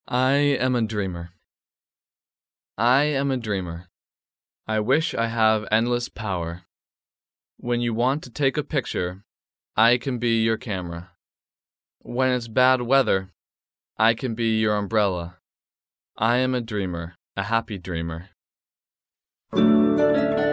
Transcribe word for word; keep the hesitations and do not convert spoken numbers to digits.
I am a dreamer. I am a dreamer. I wish I have endless power. When you want to take a picture, I can be your camera. When it's bad weather, I can be your umbrella. I am a dreamer, a happy dreamer.